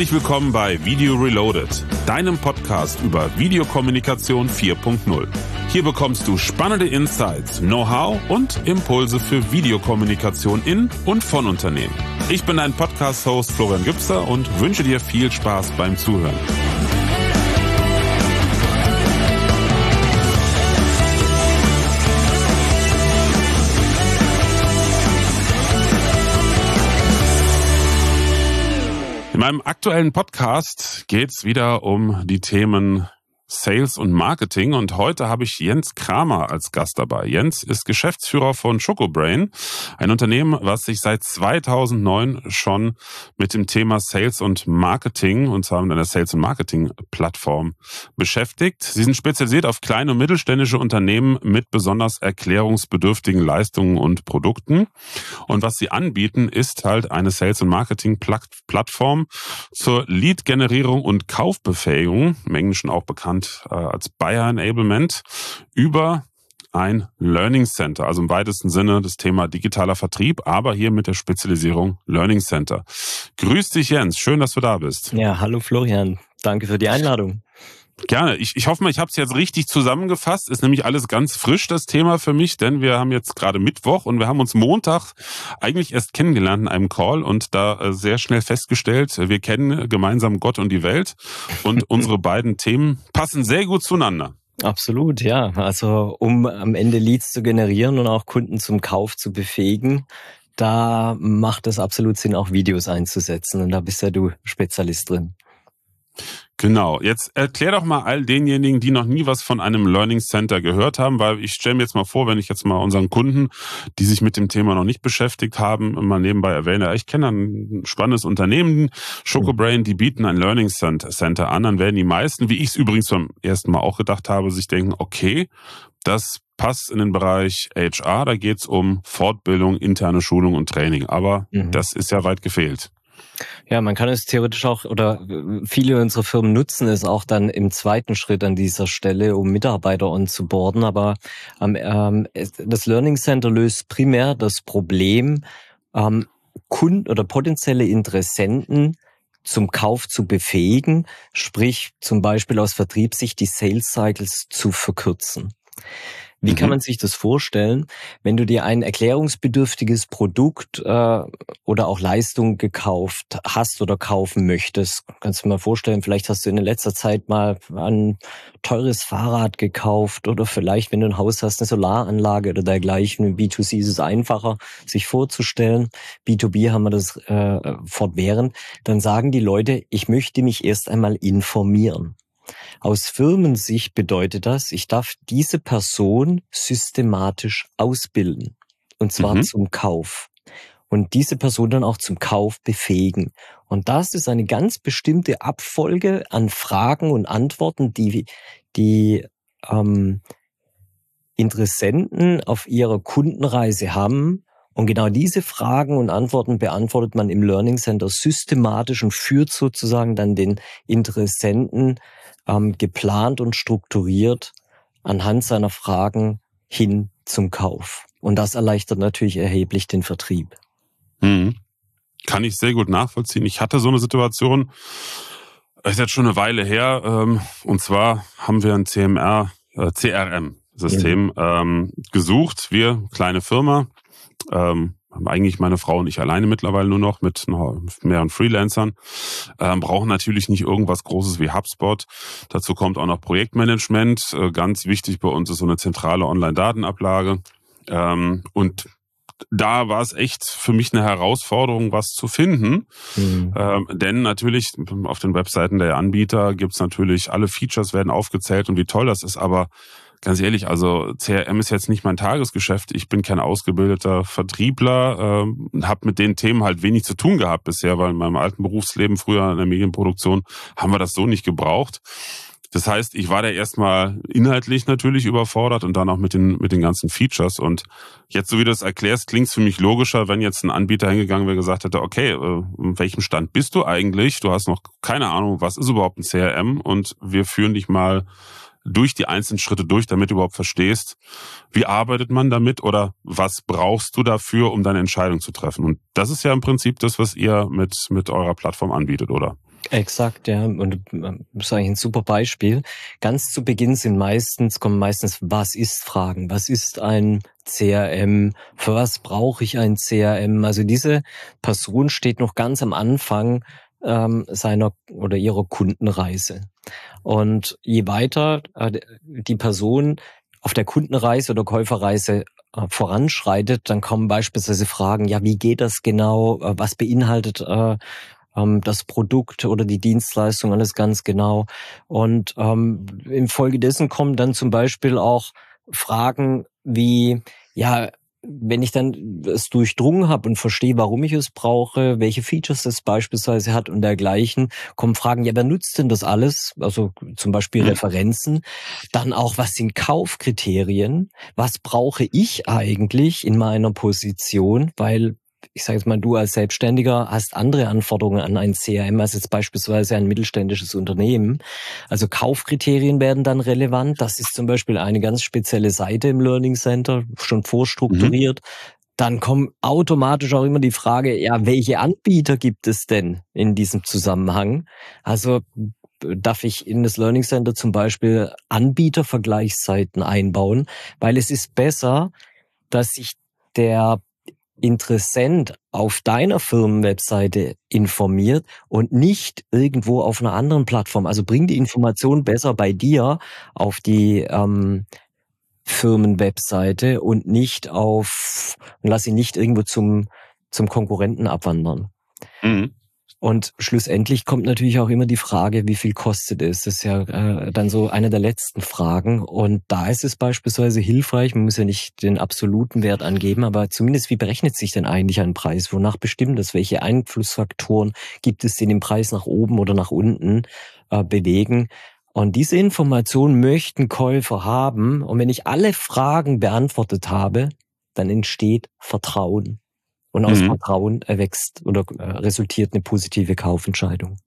Herzlich willkommen bei Video Reloaded, deinem Podcast über Videokommunikation 4.0. Hier bekommst du spannende Insights, Know-how und Impulse für Videokommunikation in und von Unternehmen. Ich bin dein Podcast-Host Florian Gübster und wünsche dir viel Spaß beim Zuhören. In meinem aktuellen Podcast geht's wieder um die Themen Sales und Marketing und heute habe ich Jens Kramer als Gast dabei. Jens ist Geschäftsführer von Schocobrain, ein Unternehmen, was sich seit 2009 schon mit dem Thema Sales und Marketing, und zwar mit einer Sales- und Marketing-Plattform beschäftigt. Sie sind spezialisiert auf kleine und mittelständische Unternehmen mit besonders erklärungsbedürftigen Leistungen und Produkten. Und was sie anbieten, ist halt eine Sales- und Marketing-Plattform zur Lead-Generierung und Kaufbefähigung, im Englischen auch bekannt als Buyer Enablement, über ein Learning Center, also im weitesten Sinne das Thema digitaler Vertrieb, aber hier mit der Spezialisierung Learning Center. Grüß dich, Jens, schön, dass du da bist. Ja, hallo Florian, danke für die Einladung. Gerne. Ich hoffe mal, ich habe es jetzt richtig zusammengefasst. Ist nämlich alles ganz frisch, das Thema für mich, denn wir haben jetzt gerade Mittwoch und wir haben uns Montag eigentlich erst kennengelernt in einem Call und da sehr schnell festgestellt, wir kennen gemeinsam Gott und die Welt und unsere beiden Themen passen sehr gut zueinander. Absolut, ja. Also um am Ende Leads zu generieren und auch Kunden zum Kauf zu befähigen, da macht es absolut Sinn, auch Videos einzusetzen und da bist ja du Spezialist drin. Genau. Jetzt erklär doch mal all denjenigen, die noch nie was von einem Learning Center gehört haben, weil ich stelle mir jetzt mal vor, wenn ich jetzt mal unseren Kunden, die sich mit dem Thema noch nicht beschäftigt haben, mal nebenbei erwähne, ich kenne ein spannendes Unternehmen, Schocobrain, die bieten ein Learning Center an, dann werden die meisten, wie ich es übrigens beim ersten Mal auch gedacht habe, sich denken, okay, das passt in den Bereich HR, da geht's um Fortbildung, interne Schulung und Training, aber das ist ja weit gefehlt. Ja, man kann es theoretisch auch, oder viele unserer Firmen nutzen es auch dann im zweiten Schritt an dieser Stelle, um Mitarbeiter onzuboarden. Aber das Learning Center löst primär das Problem, Kunden oder potenzielle Interessenten zum Kauf zu befähigen, sprich zum Beispiel aus Vertriebssicht die Sales Cycles zu verkürzen. Wie kann man sich das vorstellen, wenn du dir ein erklärungsbedürftiges Produkt oder auch Leistung gekauft hast oder kaufen möchtest? Kannst du dir mal vorstellen, vielleicht hast du in letzter Zeit mal ein teures Fahrrad gekauft oder vielleicht, wenn du ein Haus hast, eine Solaranlage oder dergleichen. Im B2C ist es einfacher, sich vorzustellen. B2B haben wir das fortwährend. Dann sagen die Leute, ich möchte mich erst einmal informieren. Aus Firmensicht bedeutet das, ich darf diese Person systematisch ausbilden. Und zwar zum Kauf. Und diese Person dann auch zum Kauf befähigen. Und das ist eine ganz bestimmte Abfolge an Fragen und Antworten, die Interessenten auf ihrer Kundenreise haben. Und genau diese Fragen und Antworten beantwortet man im Learning Center systematisch und führt sozusagen dann den Interessenten geplant und strukturiert anhand seiner Fragen hin zum Kauf. Und das erleichtert natürlich erheblich den Vertrieb. Kann ich sehr gut nachvollziehen. Ich hatte so eine Situation, das ist jetzt schon eine Weile her, und zwar haben wir ein CRM-System gesucht. Wir, kleine Firma, haben eigentlich meine Frau und ich alleine mittlerweile nur noch mit mehreren Freelancern, brauchen natürlich nicht irgendwas Großes wie HubSpot. Dazu kommt auch noch Projektmanagement. Ganz wichtig bei uns ist so eine zentrale Online-Datenablage. Und da war es echt für mich eine Herausforderung, was zu finden. Denn natürlich auf den Webseiten der Anbieter gibt's natürlich, alle Features werden aufgezählt und wie toll das ist, aber ganz ehrlich, also CRM ist jetzt nicht mein Tagesgeschäft. Ich bin kein ausgebildeter Vertriebler, habe mit den Themen halt wenig zu tun gehabt bisher, weil in meinem alten Berufsleben früher in der Medienproduktion haben wir das so nicht gebraucht. Das heißt, ich war da erstmal inhaltlich natürlich überfordert und dann auch mit den ganzen Features. Und jetzt, so wie du das erklärst, klingt es für mich logischer, wenn jetzt ein Anbieter hingegangen wäre und gesagt hätte, okay, in welchem Stand bist du eigentlich? Du hast noch keine Ahnung, was ist überhaupt ein CRM? Und wir führen dich mal durch die einzelnen Schritte durch, damit du überhaupt verstehst, wie arbeitet man damit oder was brauchst du dafür, um deine Entscheidung zu treffen. Und das ist ja im Prinzip das, was ihr mit eurer Plattform anbietet, oder? Exakt, ja. Und das ist eigentlich ein super Beispiel. Ganz zu Beginn kommen meistens was ist Fragen. Was ist ein CRM? Für was brauche ich ein CRM? Also diese Person steht noch ganz am Anfang seiner oder ihrer Kundenreise. Und je weiter die Person auf der Kundenreise oder Käuferreise voranschreitet, dann kommen beispielsweise Fragen, ja, wie geht das genau? Was beinhaltet das Produkt oder die Dienstleistung, alles ganz genau. Und infolgedessen kommen dann zum Beispiel auch Fragen wie, ja, wenn ich dann es durchdrungen habe und verstehe, warum ich es brauche, welche Features es beispielsweise hat und dergleichen, kommen Fragen, ja, wer nutzt denn das alles? Also zum Beispiel Referenzen. Dann auch, was sind Kaufkriterien? Was brauche ich eigentlich in meiner Position? Weil ich sage jetzt mal, du als Selbstständiger hast andere Anforderungen an ein CRM als jetzt beispielsweise ein mittelständisches Unternehmen. Also Kaufkriterien werden dann relevant. Das ist zum Beispiel eine ganz spezielle Seite im Learning Center, schon vorstrukturiert. Dann kommt automatisch auch immer die Frage, ja, welche Anbieter gibt es denn in diesem Zusammenhang? Also darf ich in das Learning Center zum Beispiel Anbietervergleichsseiten einbauen, weil es ist besser, dass sich der Interessent auf deiner Firmenwebseite informiert und nicht irgendwo auf einer anderen Plattform. Also bring die Information besser bei dir auf die Firmenwebseite und lass sie nicht irgendwo zum Konkurrenten abwandern. Mhm. Und schlussendlich kommt natürlich auch immer die Frage, wie viel kostet es? Das ist ja dann so eine der letzten Fragen. Und da ist es beispielsweise hilfreich, man muss ja nicht den absoluten Wert angeben, aber zumindest, wie berechnet sich denn eigentlich ein Preis? Wonach bestimmt das? Welche Einflussfaktoren gibt es, die den Preis nach oben oder nach unten bewegen? Und diese Information möchten Käufer haben. Und wenn ich alle Fragen beantwortet habe, dann entsteht Vertrauen. Und aus Vertrauen erwächst oder resultiert eine positive Kaufentscheidung.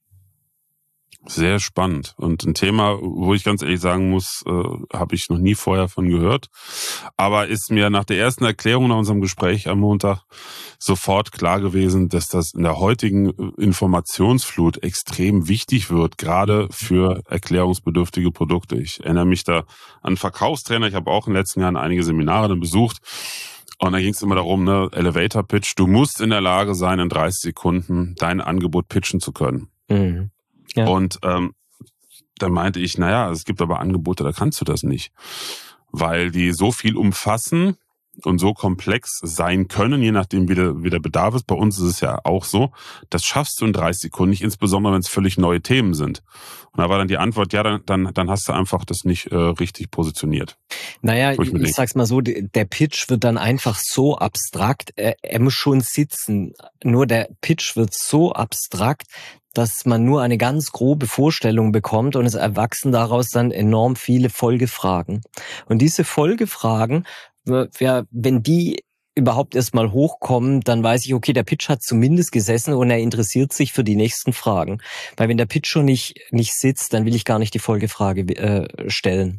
Sehr spannend. Und ein Thema, wo ich ganz ehrlich sagen muss, habe ich noch nie vorher von gehört. Aber ist mir nach der ersten Erklärung nach unserem Gespräch am Montag sofort klar gewesen, dass das in der heutigen Informationsflut extrem wichtig wird, gerade für erklärungsbedürftige Produkte. Ich erinnere mich da an Verkaufstrainer. Ich habe auch in den letzten Jahren einige Seminare dann besucht. Und da ging es immer darum, ne, Elevator Pitch. Du musst in der Lage sein, in 30 Sekunden dein Angebot pitchen zu können. Mhm. Ja. Und dann meinte ich, naja, es gibt aber Angebote, da kannst du das nicht. Weil die so viel umfassen und so komplex sein können, je nachdem wie der Bedarf ist. Bei uns ist es ja auch so, das schaffst du in 30 Sekunden nicht, insbesondere wenn es völlig neue Themen sind. Und da war dann die Antwort, ja, dann hast du einfach das nicht richtig positioniert. Naja, ich sag's mal so, der Pitch wird dann einfach so abstrakt, er muss schon sitzen, nur der Pitch wird so abstrakt, dass man nur eine ganz grobe Vorstellung bekommt und es erwachsen daraus dann enorm viele Folgefragen. Und diese Folgefragen, wenn die überhaupt erstmal hochkommen, dann weiß ich, okay, der Pitch hat zumindest gesessen und er interessiert sich für die nächsten Fragen. Weil wenn der Pitch schon nicht sitzt, dann will ich gar nicht die Folgefrage stellen.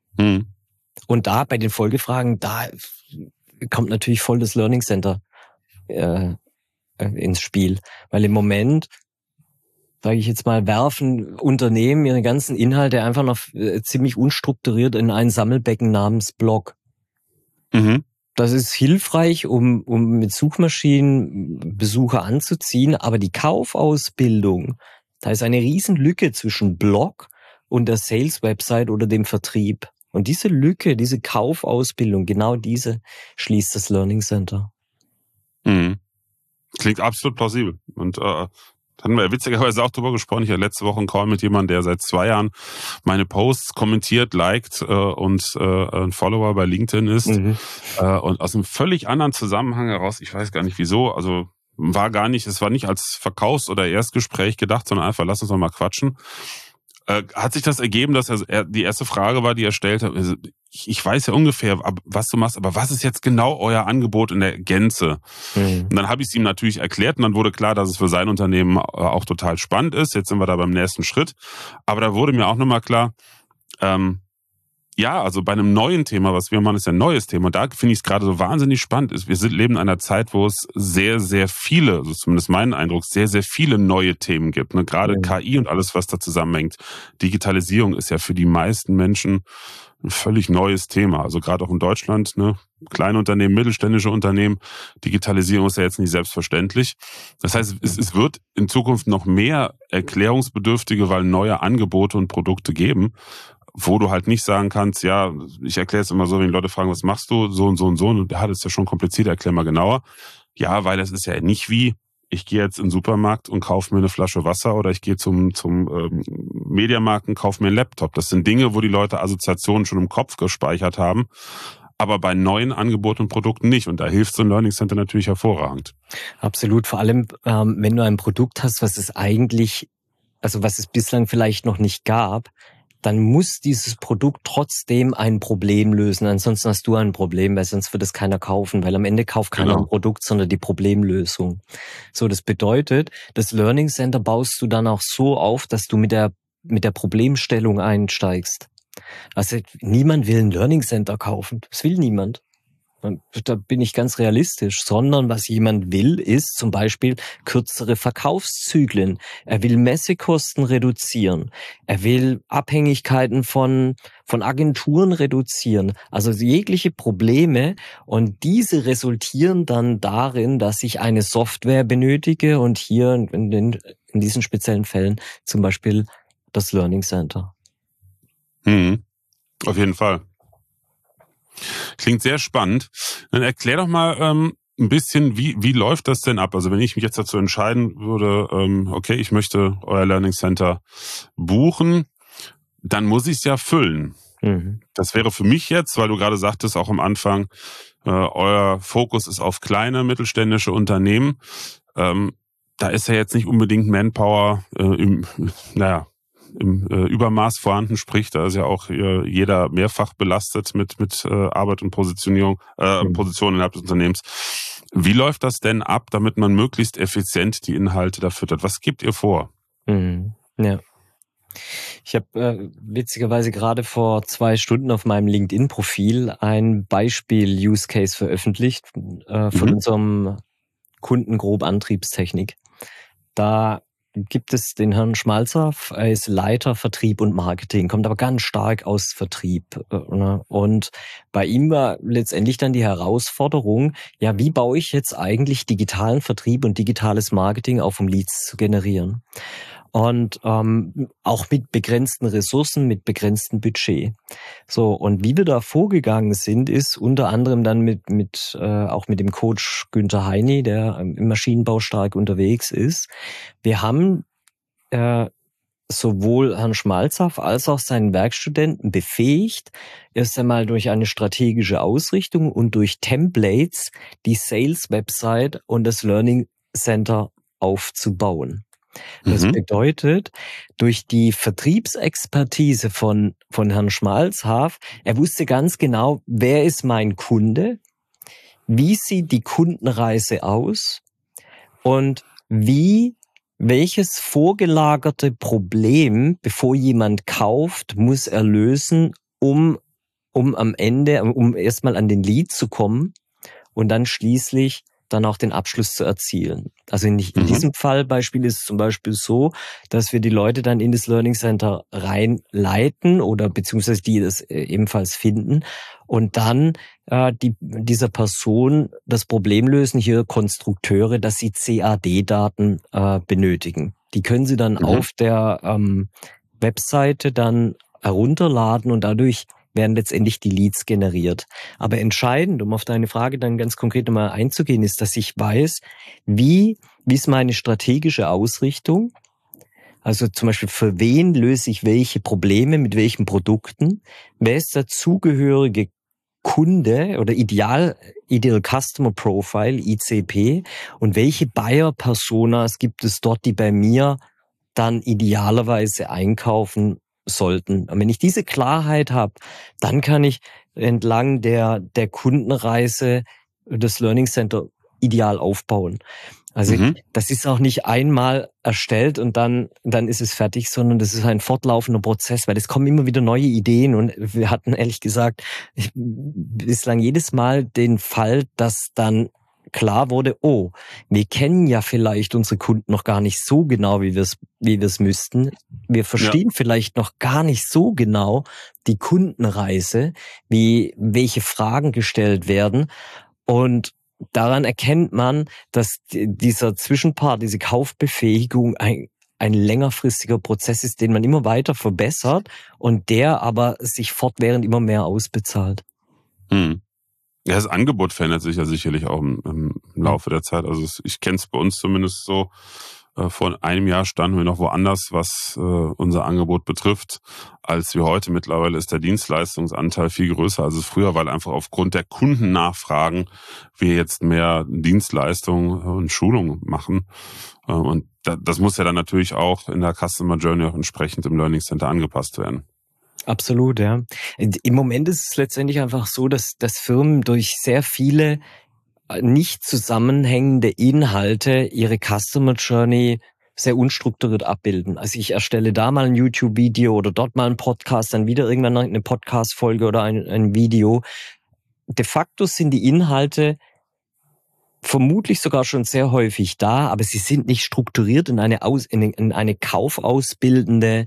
Und da bei den Folgefragen, da kommt natürlich voll das Learning Center ins Spiel. Weil im Moment, sage ich jetzt mal, werfen Unternehmen ihre ganzen Inhalte einfach noch ziemlich unstrukturiert in ein Sammelbecken namens Blog. Das ist hilfreich, um mit Suchmaschinen Besucher anzuziehen, aber die Kaufausbildung, da ist eine riesen Lücke zwischen Blog und der Sales-Website oder dem Vertrieb. Und diese Lücke, diese Kaufausbildung, genau diese schließt das Learning Center. Klingt absolut plausibel. Und hatten wir witzigerweise auch drüber gesprochen. Ich hatte letzte Woche einen Call mit jemandem, der seit 2 Jahren meine Posts kommentiert, liked und ein Follower bei LinkedIn ist. Und aus einem völlig anderen Zusammenhang heraus, ich weiß gar nicht wieso, also es war nicht als Verkaufs- oder Erstgespräch gedacht, sondern einfach, lass uns doch mal quatschen. Hat sich das ergeben, dass die erste Frage war, die er stellte, also ich weiß ja ungefähr, was du machst, aber was ist jetzt genau euer Angebot in der Gänze? Und dann habe ich es ihm natürlich erklärt und dann wurde klar, dass es für sein Unternehmen auch total spannend ist. Jetzt sind wir da beim nächsten Schritt. Aber da wurde mir auch nochmal klar, Ja, also bei einem neuen Thema, was wir machen, ist ja ein neues Thema. Da finde ich es gerade so wahnsinnig spannend. Leben in einer Zeit, wo es sehr, sehr viele, also zumindest mein Eindruck, sehr, sehr viele neue Themen gibt. Ne? Gerade KI und alles, was da zusammenhängt. Digitalisierung ist ja für die meisten Menschen ein völlig neues Thema. Also gerade auch in Deutschland, ne? Kleine Unternehmen, mittelständische Unternehmen. Digitalisierung ist ja jetzt nicht selbstverständlich. Das heißt, es wird in Zukunft noch mehr erklärungsbedürftige, weil neue Angebote und Produkte geben, wo du halt nicht sagen kannst, ja, ich erkläre es immer so, wenn die Leute fragen, was machst du, so und so und so, und ja, das ist ja schon kompliziert, erklär mal genauer. Ja, weil das ist ja nicht wie, ich gehe jetzt in den Supermarkt und kaufe mir eine Flasche Wasser oder ich gehe zum Mediamarkt und kaufe mir einen Laptop. Das sind Dinge, wo die Leute Assoziationen schon im Kopf gespeichert haben, aber bei neuen Angeboten und Produkten nicht. Und da hilft so ein Learning Center natürlich hervorragend. Absolut, vor allem, wenn du ein Produkt hast, was es bislang vielleicht noch nicht gab, dann muss dieses Produkt trotzdem ein Problem lösen. Ansonsten hast du ein Problem, weil sonst wird es keiner kaufen, weil am Ende kauft keiner ein Produkt, sondern die Problemlösung. So, das bedeutet, das Learning Center baust du dann auch so auf, dass du mit der Problemstellung einsteigst. Also niemand will ein Learning Center kaufen. Das will niemand. Da bin ich ganz realistisch, sondern was jemand will, ist zum Beispiel kürzere Verkaufszyklen. Er will Messekosten reduzieren. Er will Abhängigkeiten von Agenturen reduzieren. Also jegliche Probleme, und diese resultieren dann darin, dass ich eine Software benötige und hier in diesen speziellen Fällen zum Beispiel das Learning Center. Auf jeden Fall. Klingt sehr spannend. Dann erklär doch mal ein bisschen, wie läuft das denn ab? Also wenn ich mich jetzt dazu entscheiden würde, okay, ich möchte euer Learning Center buchen, dann muss ich es ja füllen. Das wäre für mich jetzt, weil du gerade sagtest, auch am Anfang, euer Fokus ist auf kleine mittelständische Unternehmen. Da ist ja jetzt nicht unbedingt Manpower im Übermaß vorhanden, sprich, da ist ja auch jeder mehrfach belastet mit Arbeit und Positionierung, Position innerhalb des Unternehmens. Wie läuft das denn ab, damit man möglichst effizient die Inhalte da füttert? Was gebt ihr vor? Ja. Ich habe witzigerweise gerade vor 2 Stunden auf meinem LinkedIn-Profil ein Beispiel-Use-Case veröffentlicht von unserem Kunden Grob Antriebstechnik. Da gibt es den Herrn Schmalzer, er ist Leiter Vertrieb und Marketing, kommt aber ganz stark aus Vertrieb. Und bei ihm war letztendlich dann die Herausforderung, ja, wie baue ich jetzt eigentlich digitalen Vertrieb und digitales Marketing auf, um Leads zu generieren? Und auch mit begrenzten Ressourcen, mit begrenztem Budget. So, und wie wir da vorgegangen sind, ist unter anderem dann auch mit dem Coach Günther Heini, der im Maschinenbau stark unterwegs ist. Wir haben sowohl Herrn Schmalzhaff als auch seinen Werkstudenten befähigt, erst einmal durch eine strategische Ausrichtung und durch Templates die Sales-Website und das Learning Center aufzubauen. Das bedeutet, durch die Vertriebsexpertise von Herrn Schmalzhaff, er wusste ganz genau, wer ist mein Kunde, wie sieht die Kundenreise aus und welches vorgelagerte Problem, bevor jemand kauft, muss er lösen, um am Ende, um erstmal an den Lead zu kommen und dann schließlich dann auch den Abschluss zu erzielen. Also in diesem Fallbeispiel ist es zum Beispiel so, dass wir die Leute dann in das Learning Center reinleiten oder beziehungsweise die das ebenfalls finden und dann dieser Person das Problem lösen, hier Konstrukteure, dass sie CAD-Daten benötigen. Die können sie dann auf der Webseite dann herunterladen und dadurch werden letztendlich die Leads generiert. Aber entscheidend, um auf deine Frage dann ganz konkret nochmal einzugehen, ist, dass ich weiß, wie ist meine strategische Ausrichtung? Also zum Beispiel, für wen löse ich welche Probleme mit welchen Produkten? Wer ist der zugehörige Kunde oder Ideal Customer Profile, ICP? Und welche Buyer-Personas gibt es dort, die bei mir dann idealerweise einkaufen sollten? Und wenn ich diese Klarheit habe, dann kann ich entlang der Kundenreise das Learning Center ideal aufbauen. Also das ist auch nicht einmal erstellt und dann ist es fertig, sondern das ist ein fortlaufender Prozess, weil es kommen immer wieder neue Ideen und wir hatten ehrlich gesagt bislang jedes Mal den Fall, dass dann klar wurde, oh, wir kennen ja vielleicht unsere Kunden noch gar nicht so genau, wie wir es müssten. Wir verstehen vielleicht noch gar nicht so genau die Kundenreise, welche Fragen gestellt werden. Und daran erkennt man, dass dieser Zwischenpart, diese Kaufbefähigung ein längerfristiger Prozess ist, den man immer weiter verbessert und der aber sich fortwährend immer mehr ausbezahlt. Ja, das Angebot verändert sich ja sicherlich auch im Laufe der Zeit. Also ich kenne es bei uns zumindest so. Vor einem Jahr standen wir noch woanders, was unser Angebot betrifft, als wir heute. Mittlerweile ist der Dienstleistungsanteil viel größer als es früher, weil einfach aufgrund der Kundennachfragen wir jetzt mehr Dienstleistungen und Schulungen machen. Und das muss ja dann natürlich auch in der Customer Journey auch entsprechend im Learning Center angepasst werden. Absolut, ja. Im Moment ist es letztendlich einfach so, dass Firmen durch sehr viele nicht zusammenhängende Inhalte ihre Customer Journey sehr unstrukturiert abbilden. Also ich erstelle da mal ein YouTube-Video oder dort mal einen Podcast, dann wieder irgendwann eine Podcast-Folge oder ein Video. De facto sind die Inhalte vermutlich sogar schon sehr häufig da, aber sie sind nicht strukturiert in eine kaufausbildende,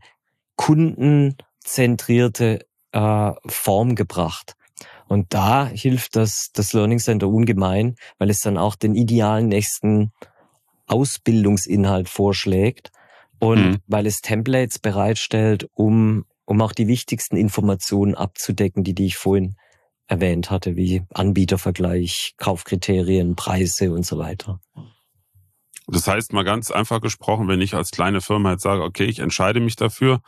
kundenzentrierte Form gebracht. Und da hilft das Learning Center ungemein, weil es dann auch den idealen nächsten Ausbildungsinhalt vorschlägt und weil es Templates bereitstellt, um auch die wichtigsten Informationen abzudecken, die ich vorhin erwähnt hatte, wie Anbietervergleich, Kaufkriterien, Preise und so weiter. Das heißt, mal ganz einfach gesprochen, wenn ich als kleine Firma jetzt sage, okay, ich entscheide mich dafür,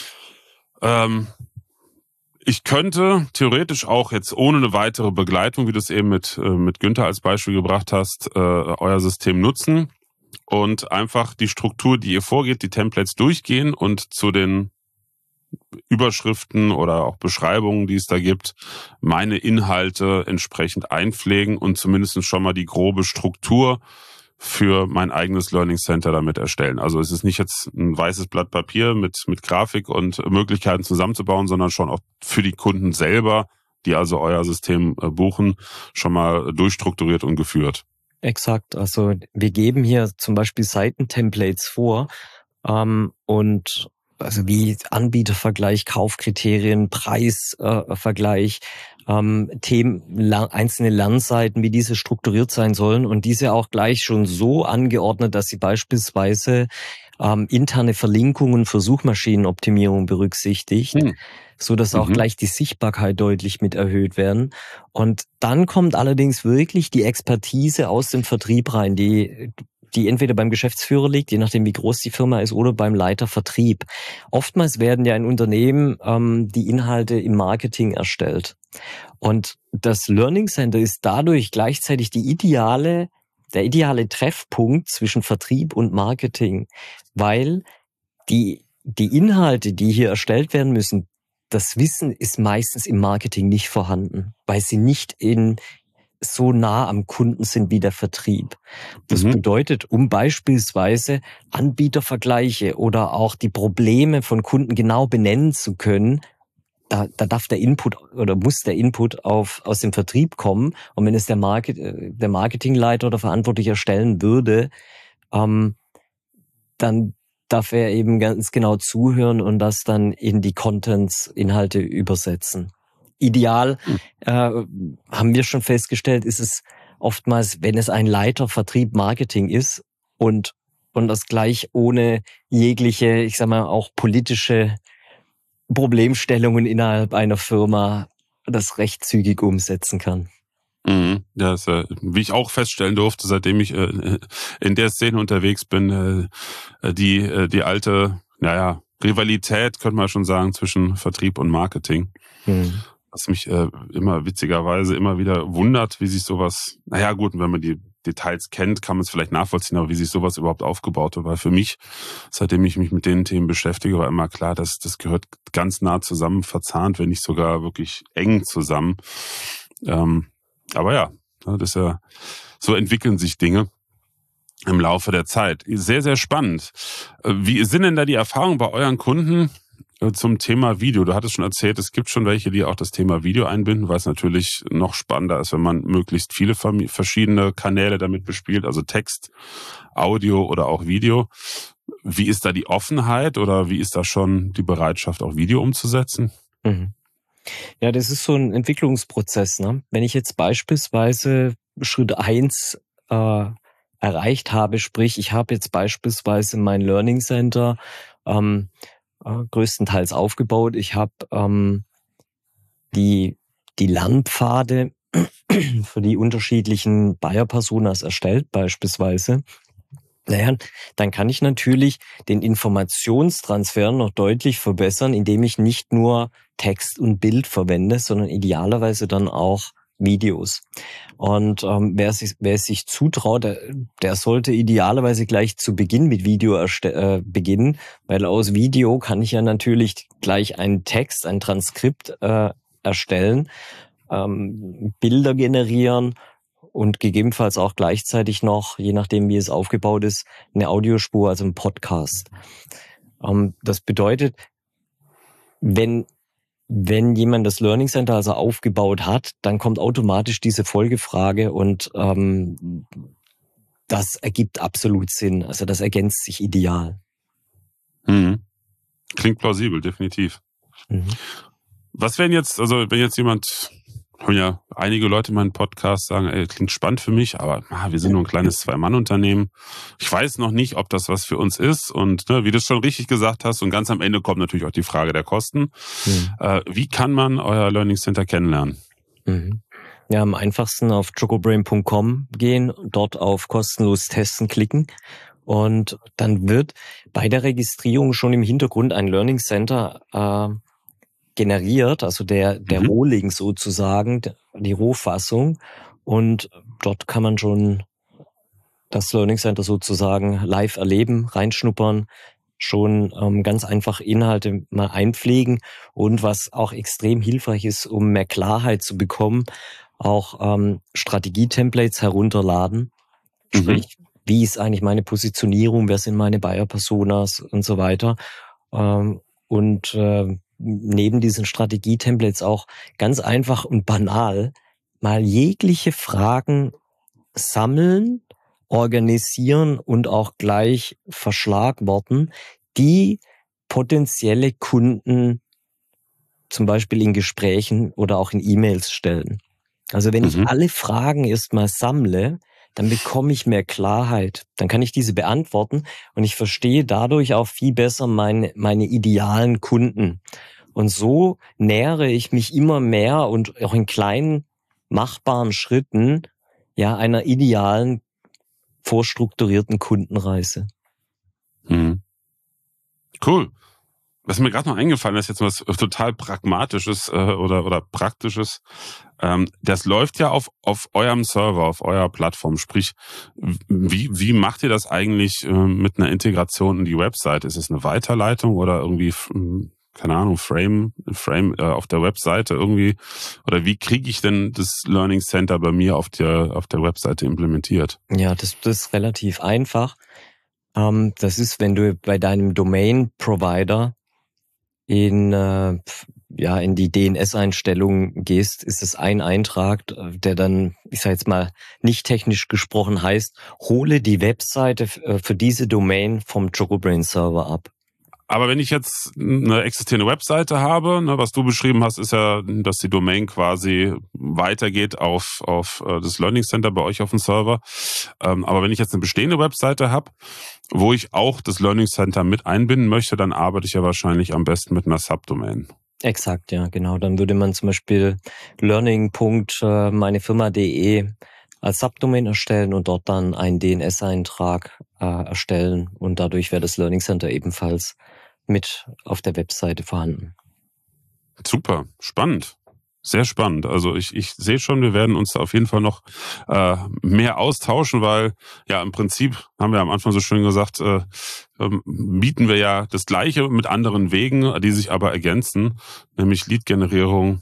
ich könnte theoretisch auch jetzt ohne eine weitere Begleitung, wie du es eben mit Günther als Beispiel gebracht hast, euer System nutzen und einfach die Struktur, die ihr vorgeht, die Templates durchgehen und zu den Überschriften oder auch Beschreibungen, die es da gibt, meine Inhalte entsprechend einpflegen und zumindest schon mal die grobe Struktur für mein eigenes Learning Center damit erstellen. Also es ist nicht jetzt ein weißes Blatt Papier mit Grafik und Möglichkeiten zusammenzubauen, sondern schon auch für die Kunden selber, die also euer System buchen, schon mal durchstrukturiert und geführt. Exakt. Also wir geben hier zum Beispiel Seitentemplates vor und also wie Anbietervergleich, Kaufkriterien, Preisvergleich, einzelne Lernseiten, wie diese strukturiert sein sollen und diese auch gleich schon so angeordnet, dass sie beispielsweise interne Verlinkungen für Suchmaschinenoptimierung berücksichtigt, so dass auch gleich die Sichtbarkeit deutlich mit erhöht werden. Und dann kommt allerdings wirklich die Expertise aus dem Vertrieb rein, die entweder beim Geschäftsführer liegt, je nachdem wie groß die Firma ist, oder beim Leiter Vertrieb. Oftmals werden ja in Unternehmen die Inhalte im Marketing erstellt. Und das Learning Center ist dadurch gleichzeitig der ideale Treffpunkt zwischen Vertrieb und Marketing, weil die Inhalte, die hier erstellt werden müssen, das Wissen ist meistens im Marketing nicht vorhanden, weil sie nicht so nah am Kunden sind wie der Vertrieb. Das bedeutet, um beispielsweise Anbietervergleiche oder auch die Probleme von Kunden genau benennen zu können, da darf der Input oder muss der Input aus dem Vertrieb kommen. Und wenn es der Marketingleiter oder Verantwortliche erstellen würde, dann darf er eben ganz genau zuhören und das dann in die Inhalte übersetzen. Ideal, haben wir schon festgestellt, ist es oftmals, wenn es ein Leiter Vertrieb Marketing ist und das gleich ohne jegliche, ich sag mal, auch politische Problemstellungen innerhalb einer Firma das recht zügig umsetzen kann. Ja, ist, wie ich auch feststellen durfte, seitdem ich in der Szene unterwegs bin, die alte, Rivalität, könnte man schon sagen, zwischen Vertrieb und Marketing. Was mich immer witzigerweise immer wieder wundert, wie sich sowas, gut, wenn man die Details kennt, kann man es vielleicht nachvollziehen, aber wie sich sowas überhaupt aufgebaut hat. Weil für mich, seitdem ich mich mit den Themen beschäftige, war immer klar, dass das gehört ganz nah zusammen, verzahnt, wenn nicht sogar wirklich eng zusammen. Aber ja, das ist ja, so entwickeln sich Dinge. im Laufe der Zeit. Sehr, sehr spannend. Wie sind denn da die Erfahrungen bei euren Kunden zum Thema Video? Du hattest schon erzählt, es gibt schon welche, die auch das Thema Video einbinden, weil es natürlich noch spannender ist, wenn man möglichst viele verschiedene Kanäle damit bespielt, also Text, Audio oder auch Video. Wie ist da die Offenheit oder wie ist da schon die Bereitschaft, auch Video umzusetzen? Mhm. Ja, das ist so ein Entwicklungsprozess, ne? Wenn ich jetzt beispielsweise Schritt 1 erreicht habe, sprich, ich habe jetzt beispielsweise mein Learning Center größtenteils aufgebaut. Ich habe die Lernpfade für die unterschiedlichen Buyer-Personas erstellt, beispielsweise. Naja, dann kann ich natürlich den Informationstransfer noch deutlich verbessern, indem ich nicht nur Text und Bild verwende, sondern idealerweise dann auch Videos. Und wer es sich zutraut, der sollte idealerweise gleich zu Beginn mit Video beginnen, weil aus Video kann ich ja natürlich gleich einen Text, ein Transkript erstellen, Bilder generieren und gegebenenfalls auch gleichzeitig noch, je nachdem wie es aufgebaut ist, eine Audiospur, also ein Podcast. Das bedeutet, wenn jemand das Learning Center also aufgebaut hat, dann kommt automatisch diese Folgefrage und das ergibt absolut Sinn. Also das ergänzt sich ideal. Klingt plausibel, definitiv. Was wären jetzt, also wenn jetzt jemand, hören ja einige Leute in meinem Podcast sagen, ey, klingt spannend für mich, aber wir sind nur ein kleines Zwei-Mann-Unternehmen. Ich weiß noch nicht, ob das was für uns ist. Und wie du es schon richtig gesagt hast, und ganz am Ende kommt natürlich auch die Frage der Kosten. Wie kann man euer Learning Center kennenlernen? Ja, am einfachsten auf chocobrain.com gehen, dort auf kostenlos testen klicken. Und dann wird bei der Registrierung schon im Hintergrund ein Learning Center generiert, also der Rohling sozusagen, die Rohfassung. Und dort kann man schon das Learning Center sozusagen live erleben, reinschnuppern, schon ganz einfach Inhalte mal einpflegen. Und was auch extrem hilfreich ist, um mehr Klarheit zu bekommen, auch Strategie-Templates herunterladen. Sprich, wie ist eigentlich meine Positionierung, wer sind meine Buyer-Personas und so weiter. Und neben diesen Strategie-Templates auch ganz einfach und banal mal jegliche Fragen sammeln, organisieren und auch gleich verschlagworten, die potenzielle Kunden zum Beispiel in Gesprächen oder auch in E-Mails stellen. Also wenn ich alle Fragen erstmal sammle, dann bekomme ich mehr Klarheit. Dann kann ich diese beantworten und ich verstehe dadurch auch viel besser meine idealen Kunden. Und so nähere ich mich immer mehr und auch in kleinen machbaren Schritten einer idealen, vorstrukturierten Kundenreise. Cool. Was mir gerade noch eingefallen ist, jetzt was total Pragmatisches oder Praktisches. Das läuft ja auf eurem Server, auf eurer Plattform. Sprich, wie macht ihr das eigentlich mit einer Integration in die Website? Ist es eine Weiterleitung oder irgendwie, keine Ahnung, Frame auf der Webseite irgendwie? Oder wie kriege ich denn das Learning Center bei mir auf der Webseite implementiert? Ja, das ist relativ einfach. Das ist, wenn du bei deinem Domain-Provider in die DNS-Einstellungen gehst, ist es ein Eintrag, der dann, ich sage jetzt mal, nicht technisch gesprochen heißt, hole die Webseite für diese Domain vom ChocoBrain-Server ab. Aber wenn ich jetzt eine existierende Webseite habe, was du beschrieben hast, ist ja, dass die Domain quasi weitergeht auf das Learning Center bei euch auf dem Server. Aber wenn ich jetzt eine bestehende Webseite habe, wo ich auch das Learning Center mit einbinden möchte, dann arbeite ich ja wahrscheinlich am besten mit einer Subdomain. Exakt, ja, genau. Dann würde man zum Beispiel learning.meinefirma.de als Subdomain erstellen und dort dann einen DNS-Eintrag erstellen. Und dadurch wäre das Learning Center ebenfalls mit auf der Webseite vorhanden. Super, spannend. Sehr spannend. Also ich sehe schon, wir werden uns da auf jeden Fall noch mehr austauschen, weil ja im Prinzip, haben wir am Anfang so schön gesagt, bieten wir ja das Gleiche mit anderen Wegen, die sich aber ergänzen, nämlich Lead-Generierung,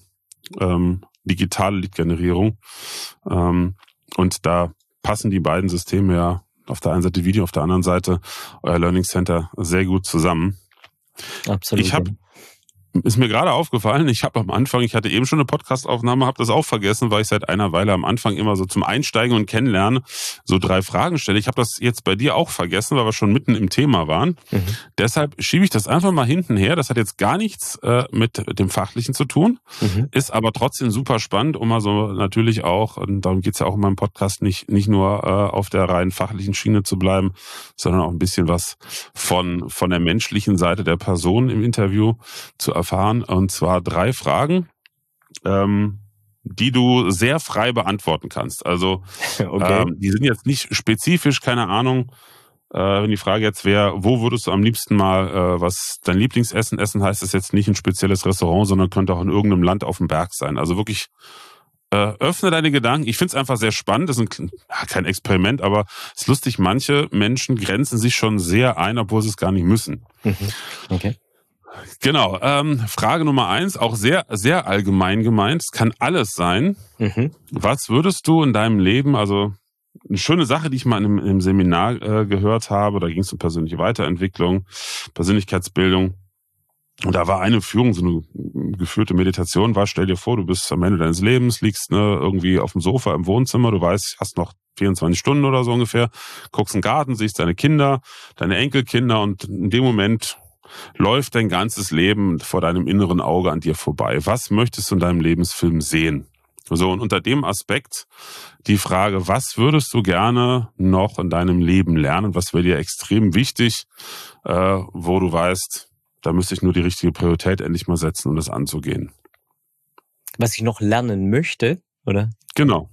digitale Lead-Generierung. Und da passen die beiden Systeme ja Auf der einen Seite Video, auf der anderen Seite euer Learning Center sehr gut zusammen. Absolut. Ist mir gerade aufgefallen, ich habe am Anfang, ich hatte eben schon eine Podcast-Aufnahme, habe das auch vergessen, weil ich seit einer Weile am Anfang immer so zum Einsteigen und Kennenlernen so 3 Fragen stelle. Ich habe das jetzt bei dir auch vergessen, weil wir schon mitten im Thema waren. Deshalb schiebe ich das einfach mal hinten her. Das hat jetzt gar nichts mit dem Fachlichen zu tun, ist aber trotzdem super spannend, um mal so natürlich auch, und darum geht's ja auch in meinem Podcast, nicht nur auf der rein fachlichen Schiene zu bleiben, sondern auch ein bisschen was von der menschlichen Seite der Person im Interview zu erfahren, und zwar 3 Fragen, die du sehr frei beantworten kannst. Also die sind jetzt nicht spezifisch, keine Ahnung, wenn die Frage jetzt wäre, wo würdest du am liebsten mal was dein Lieblingsessen essen, heißt es jetzt nicht ein spezielles Restaurant, sondern könnte auch in irgendeinem Land auf dem Berg sein. Also wirklich öffne deine Gedanken. Ich finde es einfach sehr spannend. Das ist kein Experiment, aber es ist lustig, manche Menschen grenzen sich schon sehr ein, obwohl sie es gar nicht müssen. Okay. Genau. Frage Nummer 1, auch sehr, sehr allgemein gemeint. Es kann alles sein. Was würdest du in deinem Leben, also eine schöne Sache, die ich mal in einem Seminar gehört habe, da ging es um persönliche Weiterentwicklung, Persönlichkeitsbildung. Und da war eine Führung, so eine geführte Meditation war, stell dir vor, du bist am Ende deines Lebens, liegst irgendwie auf dem Sofa im Wohnzimmer, du weißt, hast noch 24 Stunden oder so ungefähr, guckst in den Garten, siehst deine Kinder, deine Enkelkinder, und in dem Moment läuft dein ganzes Leben vor deinem inneren Auge an dir vorbei. Was möchtest du in deinem Lebensfilm sehen? So, und unter dem Aspekt die Frage, was würdest du gerne noch in deinem Leben lernen? Was wäre dir extrem wichtig, wo du weißt, da müsste ich nur die richtige Priorität endlich mal setzen, um das anzugehen? Was ich noch lernen möchte, oder? Genau.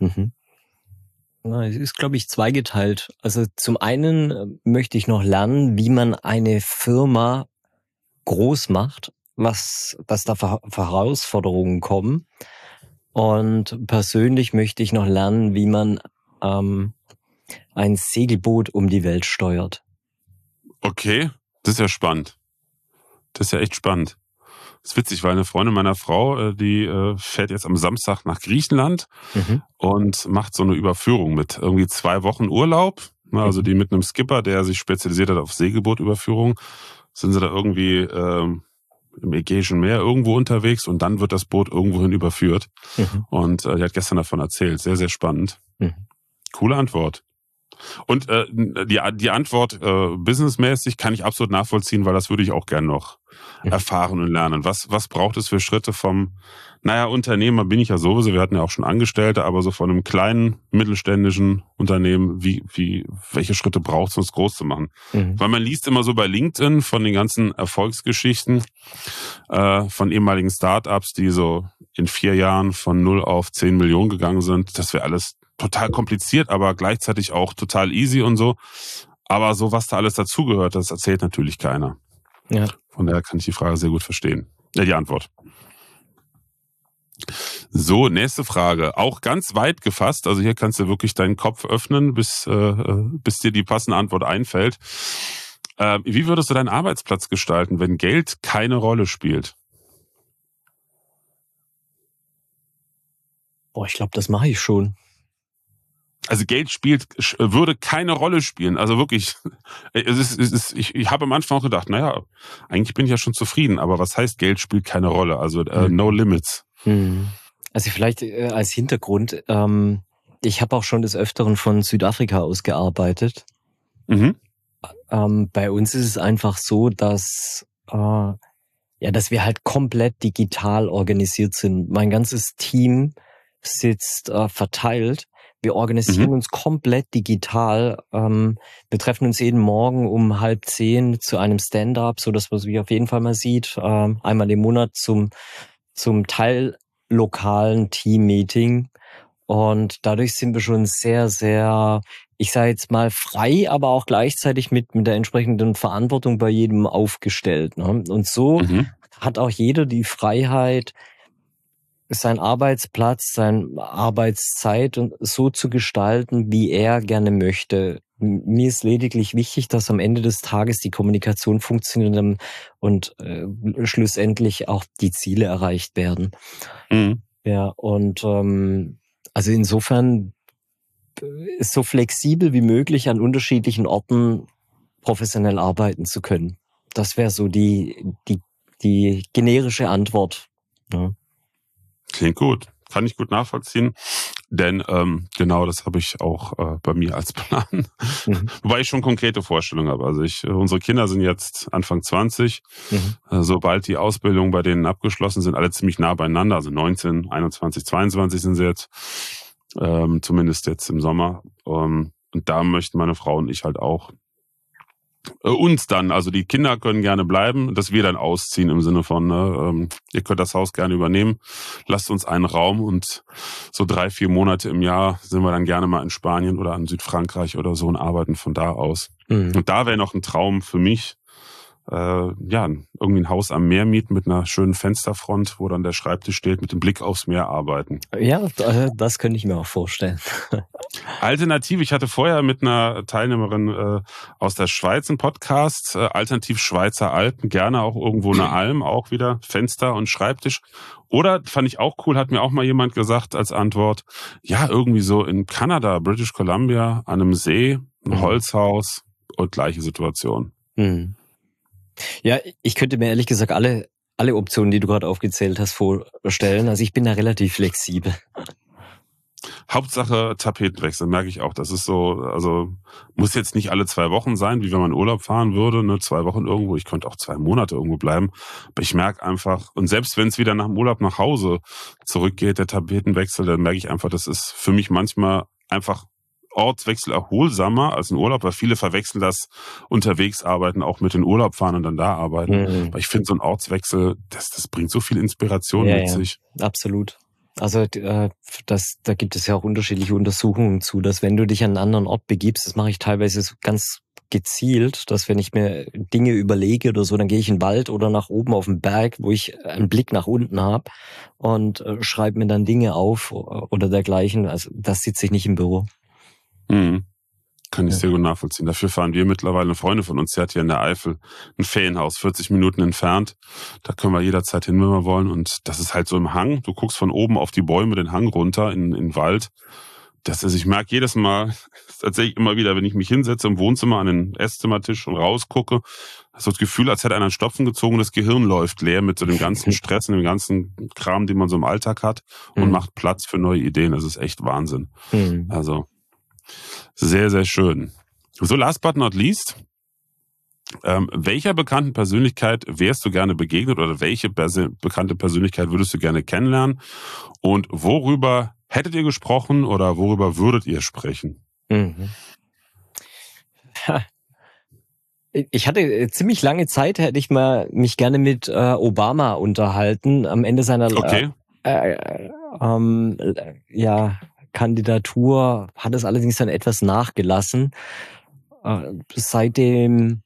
Es ist, glaube ich, zweigeteilt. Also zum einen möchte ich noch lernen, wie man eine Firma groß macht, was da für Herausforderungen kommen. Und persönlich möchte ich noch lernen, wie man ein Segelboot um die Welt steuert. Okay, das ist ja spannend. Das ist ja echt spannend. Das ist witzig, weil eine Freundin meiner Frau, die fährt jetzt am Samstag nach Griechenland und macht so eine Überführung mit irgendwie 2 Wochen Urlaub. Also die mit einem Skipper, der sich spezialisiert hat auf Segelbootüberführung, sind sie da irgendwie im Ägäischen Meer irgendwo unterwegs, und dann wird das Boot irgendwohin überführt. Und die hat gestern davon erzählt. Sehr, sehr spannend. Coole Antwort. Und die Antwort businessmäßig kann ich absolut nachvollziehen, weil das würde ich auch gern noch erfahren und lernen. Was braucht es für Schritte vom, Unternehmer bin ich ja sowieso, wir hatten ja auch schon Angestellte, aber so von einem kleinen, mittelständischen Unternehmen, welche Schritte braucht es, um es groß zu machen? Weil man liest immer so bei LinkedIn von den ganzen Erfolgsgeschichten von ehemaligen Startups, die so in 4 Jahren von 0 auf 10 Millionen gegangen sind. Das wäre alles total kompliziert, aber gleichzeitig auch total easy und so. Aber so, was da alles dazugehört, das erzählt natürlich keiner. Ja. Von daher kann ich die Frage sehr gut verstehen. Ja, die Antwort. So, nächste Frage. Auch ganz weit gefasst. Also hier kannst du wirklich deinen Kopf öffnen, bis dir die passende Antwort einfällt. Wie würdest du deinen Arbeitsplatz gestalten, wenn Geld keine Rolle spielt? Ich glaube, das mache ich schon. Also Geld würde keine Rolle spielen. Also wirklich, ich habe am Anfang auch gedacht, eigentlich bin ich ja schon zufrieden, aber was heißt, Geld spielt keine Rolle? Also no limits. Also vielleicht als Hintergrund, ich habe auch schon des Öfteren von Südafrika aus gearbeitet. Bei uns ist es einfach so, dass wir halt komplett digital organisiert sind. Mein ganzes Team sitzt verteilt. Wir organisieren uns komplett digital. Wir treffen uns jeden Morgen um 9:30 zu einem Stand-up, so dass man sich auf jeden Fall mal sieht. Einmal im Monat zum teillokalen Team-Meeting. Und dadurch sind wir schon sehr, sehr, ich sage jetzt mal, frei, aber auch gleichzeitig mit der entsprechenden Verantwortung bei jedem aufgestellt. Ne? Und so hat auch jeder die Freiheit, seinen Arbeitsplatz, seine Arbeitszeit und so zu gestalten, wie er gerne möchte. Mir ist lediglich wichtig, dass am Ende des Tages die Kommunikation funktioniert und schlussendlich auch die Ziele erreicht werden. Ja, und also insofern so flexibel wie möglich an unterschiedlichen Orten professionell arbeiten zu können. Das wäre so die generische Antwort. Ja. Klingt gut. Kann ich gut nachvollziehen. Denn genau das habe ich auch bei mir als Plan. Wobei ich schon konkrete Vorstellungen habe. Also unsere Kinder sind jetzt Anfang 20. Sobald die Ausbildung bei denen abgeschlossen sind, alle ziemlich nah beieinander. Also 19, 21, 22 sind sie jetzt. Zumindest jetzt im Sommer. Und da möchten meine Frau und ich halt auch uns dann, also die Kinder können gerne bleiben, dass wir dann ausziehen im Sinne von, ihr könnt das Haus gerne übernehmen, lasst uns einen Raum und so 3-4 Monate im Jahr sind wir dann gerne mal in Spanien oder in Südfrankreich oder so und arbeiten von da aus. Und da wäre noch ein Traum für mich, irgendwie ein Haus am Meer mieten mit einer schönen Fensterfront, wo dann der Schreibtisch steht, mit dem Blick aufs Meer arbeiten. Ja, das könnte ich mir auch vorstellen. Alternativ, ich hatte vorher mit einer Teilnehmerin aus der Schweiz einen Podcast, alternativ Schweizer Alpen, gerne auch irgendwo eine Alm, auch wieder Fenster und Schreibtisch. Oder, fand ich auch cool, hat mir auch mal jemand gesagt als Antwort, ja, irgendwie so in Kanada, British Columbia, an einem See, ein Holzhaus und gleiche Situation. Ja, ich könnte mir ehrlich gesagt alle Optionen, die du gerade aufgezählt hast, vorstellen. Also ich bin da relativ flexibel. Hauptsache Tapetenwechsel, merke ich auch. Das ist so, also muss jetzt nicht alle 2 Wochen sein, wie wenn man in Urlaub fahren würde, ne, 2 Wochen irgendwo. Ich könnte auch 2 Monate irgendwo bleiben. Aber ich merke einfach, und selbst wenn es wieder nach dem Urlaub nach Hause zurückgeht, der Tapetenwechsel, dann merke ich einfach, das ist für mich manchmal einfach Ortswechsel erholsamer als ein Urlaub, weil viele verwechseln das unterwegs arbeiten auch mit in Urlaub fahren und dann da arbeiten. Weil ich finde, so ein Ortswechsel, das bringt so viel Inspiration mit sich. Absolut. Also da gibt es ja auch unterschiedliche Untersuchungen zu, dass wenn du dich an einen anderen Ort begibst, das mache ich teilweise so ganz gezielt, dass wenn ich mir Dinge überlege oder so, dann gehe ich in den Wald oder nach oben auf den Berg, wo ich einen Blick nach unten habe und schreibe mir dann Dinge auf oder dergleichen. Also das sitze ich nicht im Büro. Kann ich sehr gut nachvollziehen. Dafür fahren wir mittlerweile, eine Freundin von uns, die hat hier in der Eifel ein Ferienhaus, 40 Minuten entfernt. Da können wir jederzeit hin, wenn wir wollen. Und das ist halt so im Hang. Du guckst von oben auf die Bäume, den Hang runter in den Wald. Das ist, ich merke jedes Mal, tatsächlich immer wieder, wenn ich mich hinsetze im Wohnzimmer an den Esszimmertisch und rausgucke, hast du das Gefühl, als hätte einer einen Stopfen gezogen, das Gehirn läuft leer mit so dem ganzen Stress und dem ganzen Kram, den man so im Alltag hat und macht Platz für neue Ideen. Das ist echt Wahnsinn. Also sehr, sehr schön. So, last but not least, welcher bekannten Persönlichkeit wärst du gerne begegnet oder welche bekannte Persönlichkeit würdest du gerne kennenlernen und worüber hättet ihr gesprochen oder worüber würdet ihr sprechen? Ich hatte ziemlich lange Zeit, hätte ich mich gerne mit Obama unterhalten. Am Ende seiner Kandidatur hat es allerdings dann etwas nachgelassen. Seitdem,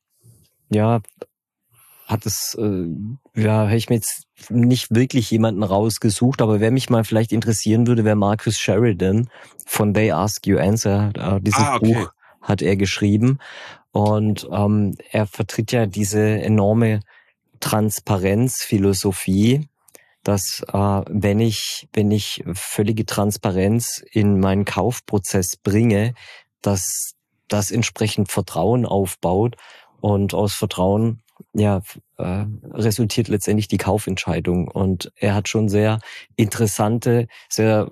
habe ich mir jetzt nicht wirklich jemanden rausgesucht, aber wer mich mal vielleicht interessieren würde, wäre Marcus Sheridan von They Ask You Answer. Dieses Buch hat er geschrieben und er vertritt ja diese enorme Transparenzphilosophie, dass wenn ich völlige Transparenz in meinen Kaufprozess bringe, dass das entsprechend Vertrauen aufbaut und aus Vertrauen resultiert letztendlich die Kaufentscheidung. Und er hat schon sehr interessante, sehr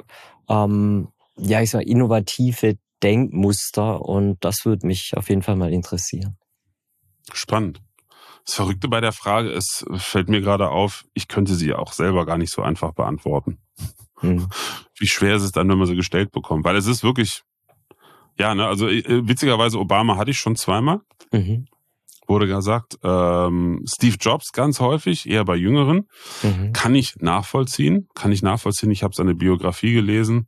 innovative Denkmuster und das würde mich auf jeden Fall mal interessieren. Spannend. Das Verrückte bei der Frage ist, fällt mir gerade auf, ich könnte sie auch selber gar nicht so einfach beantworten. Wie schwer ist es dann, wenn man sie gestellt bekommt? Weil es ist wirklich, also witzigerweise Obama hatte ich schon zweimal. Wurde gesagt, Steve Jobs ganz häufig, eher bei Jüngeren. Kann ich nachvollziehen. Ich habe seine Biografie gelesen.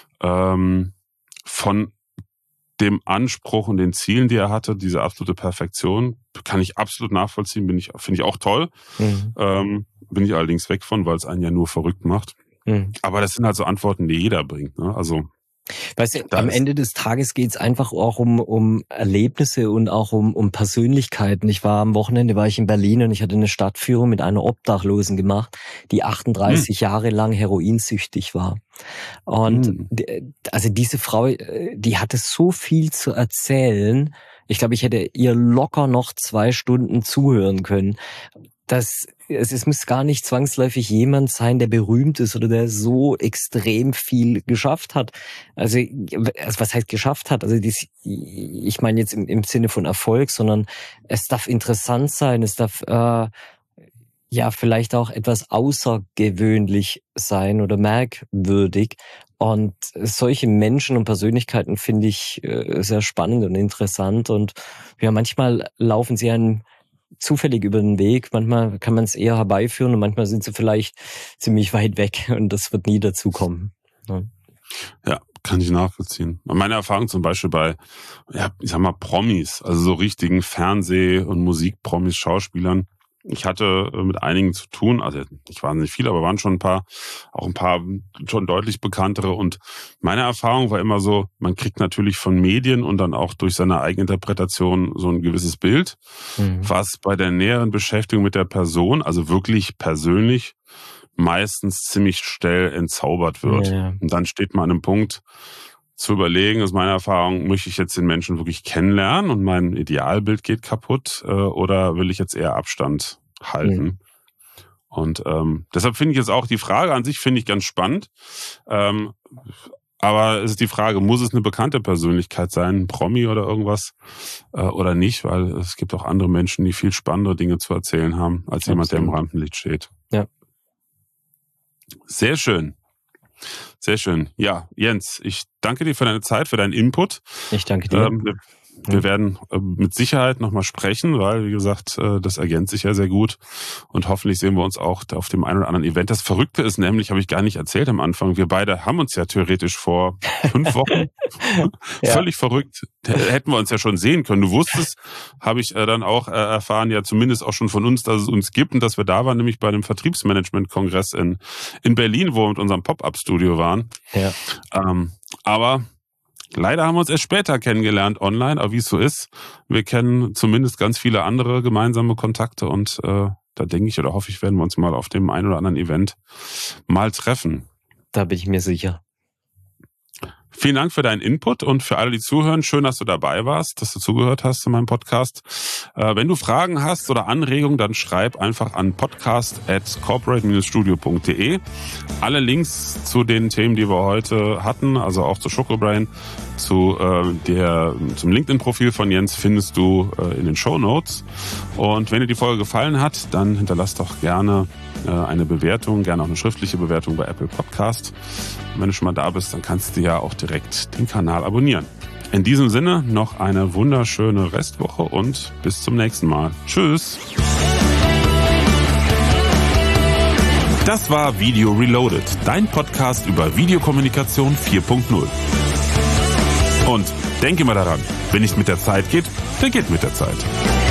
Von dem Anspruch und den Zielen, die er hatte, diese absolute Perfektion, kann ich absolut nachvollziehen, finde ich auch toll. Bin ich allerdings weg von, weil es einen ja nur verrückt macht. Aber das sind halt so Antworten, die jeder bringt. Ne? Also Weißt du, am Ende des Tages geht's einfach auch um Erlebnisse und auch um Persönlichkeiten. Am Wochenende war ich in Berlin und ich hatte eine Stadtführung mit einer Obdachlosen gemacht, die 38 Jahre lang heroinsüchtig war. Und also diese Frau, die hatte so viel zu erzählen. Ich glaube, ich hätte ihr locker noch 2 Stunden zuhören können. Es muss gar nicht zwangsläufig jemand sein, der berühmt ist oder der so extrem viel geschafft hat. Also was heißt geschafft hat? Also ich meine jetzt im Sinne von Erfolg, sondern es darf interessant sein, es darf vielleicht auch etwas außergewöhnlich sein oder merkwürdig. Und solche Menschen und Persönlichkeiten finde ich sehr spannend und interessant. Und ja, manchmal laufen sie einem zufällig über den Weg. Manchmal kann man es eher herbeiführen und manchmal sind sie vielleicht ziemlich weit weg und das wird nie dazu kommen. Ja, kann ich nachvollziehen. Meine Erfahrung zum Beispiel bei, ich sag mal, Promis, also so richtigen Fernseh- und Musikpromis, Schauspielern. Ich hatte mit einigen zu tun, also nicht wahnsinnig viele, aber waren schon ein paar schon deutlich bekanntere. Und meine Erfahrung war immer so, man kriegt natürlich von Medien und dann auch durch seine Eigeninterpretation so ein gewisses Bild, was bei der näheren Beschäftigung mit der Person, also wirklich persönlich, meistens ziemlich schnell entzaubert wird. Ja. Und dann steht man an einem Punkt zu überlegen, aus meiner Erfahrung, möchte ich jetzt den Menschen wirklich kennenlernen und mein Idealbild geht kaputt oder will ich jetzt eher Abstand halten? Und deshalb finde ich jetzt auch die Frage an sich finde ich ganz spannend. Aber es ist die Frage, muss es eine bekannte Persönlichkeit sein, ein Promi oder irgendwas oder nicht? Weil es gibt auch andere Menschen, die viel spannendere Dinge zu erzählen haben, als jemand, der im Rampenlicht steht. Ja. Sehr schön. Sehr schön. Ja, Jens, ich danke dir für deine Zeit, für deinen Input. Ich danke dir. Wir werden mit Sicherheit nochmal sprechen, weil, wie gesagt, das ergänzt sich ja sehr gut. Und hoffentlich sehen wir uns auch auf dem einen oder anderen Event. Das Verrückte ist nämlich, habe ich gar nicht erzählt am Anfang, wir beide haben uns ja theoretisch vor 5 Wochen, völlig verrückt, hätten wir uns ja schon sehen können. Du wusstest, habe ich dann auch erfahren, ja zumindest auch schon von uns, dass es uns gibt und dass wir da waren, nämlich bei einem Vertriebsmanagement-Kongress in Berlin, wo wir mit unserem Pop-Up-Studio waren. Ja. Aber leider haben wir uns erst später kennengelernt online, aber wie es so ist, wir kennen zumindest ganz viele andere gemeinsame Kontakte und da denke ich oder hoffe ich, werden wir uns mal auf dem einen oder anderen Event mal treffen. Da bin ich mir sicher. Vielen Dank für deinen Input und für alle, die zuhören. Schön, dass du dabei warst, dass du zugehört hast zu meinem Podcast. Wenn du Fragen hast oder Anregungen, dann schreib einfach an podcast@corporate-studio.de. Alle Links zu den Themen, die wir heute hatten, also auch zu Schokobrain, zum LinkedIn-Profil von Jens findest du in den Shownotes. Und wenn dir die Folge gefallen hat, dann hinterlass doch gerne eine Bewertung, gerne auch eine schriftliche Bewertung bei Apple Podcast. Und wenn du schon mal da bist, dann kannst du ja auch direkt den Kanal abonnieren. In diesem Sinne noch eine wunderschöne Restwoche und bis zum nächsten Mal. Tschüss! Das war Video Reloaded, dein Podcast über Videokommunikation 4.0. Und denke mal daran, wenn nicht mit der Zeit geht, dann geht mit der Zeit.